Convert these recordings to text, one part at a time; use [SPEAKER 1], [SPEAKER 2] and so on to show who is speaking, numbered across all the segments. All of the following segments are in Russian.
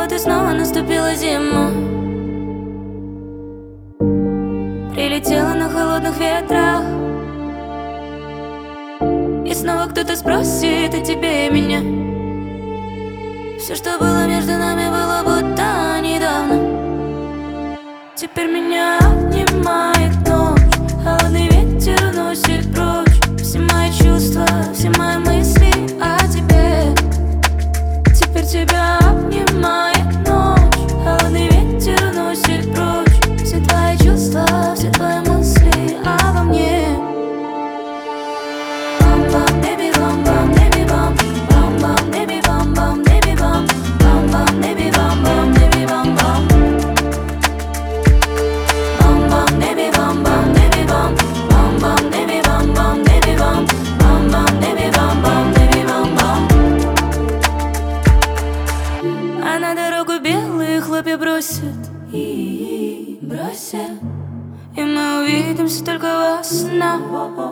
[SPEAKER 1] Вот и снова наступила зима. Прилетела на холодных ветрах, и снова кто-то спросит о тебе и меня. Все, что было между нами, было будто недавно. Теперь меня обнимает ночь, холодный ветер уносит прочь все мои чувства, все мои мысли о тебе. Теперь тебя обнимает ночь, холодный ветер уносит прочь все твои чувства, все твои мысли обо мне. Бам-бам, baby, бам-бам, baby, бам, бам-бам, baby, бам-бам, baby, бам, бам-бам, baby, бам-бам, baby, бам-бам. Бам-бам, baby, бам-бам, baby, бам, бам-бам, baby, бам-бам, baby, бам, бам-бам, baby, бам-бам, baby, бам-бам. А на дорогу белые хлопья бросят и бросят, и мы увидимся только во снах.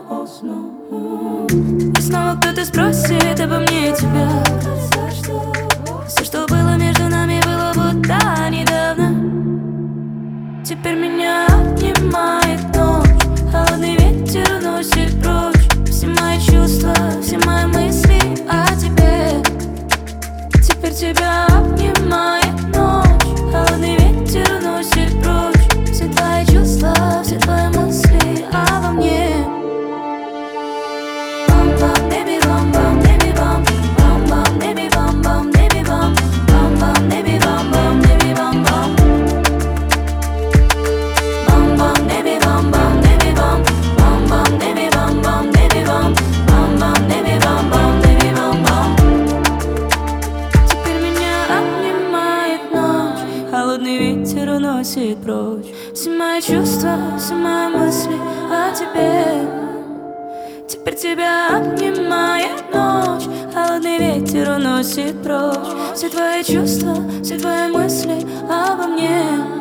[SPEAKER 1] И снова кто-то спросит обо мне и тебя. Все, что было между нами, было будто недавно. Теперь меня обнимает ночь, холодный ветер уносит прочь все мои чувства, все мои мысли о тебе. Теперь тебя обнимает ночь, холодный ветер уносит прочь все твои чувства, все твои мысли обо мне. Бам-бам, baby, бам-бам, baby, бам, бам-бам, baby, бам-бам, baby, бам, бам-бам, baby, бам-бам, baby, бам-бам. Бам-бам, baby, бам-бам, baby, бам, бам-бам, baby, бам-бам, baby, бам, бам-бам, baby, бам-бам, baby, бам-бам. Теперь меня обнимает ночь, холодный ветер уносит прочь все мои чувства, все мои мысли о тебе. Теперь тебя обнимает ночь, холодный ветер уносит прочь все твои чувства, все твои мысли обо мне.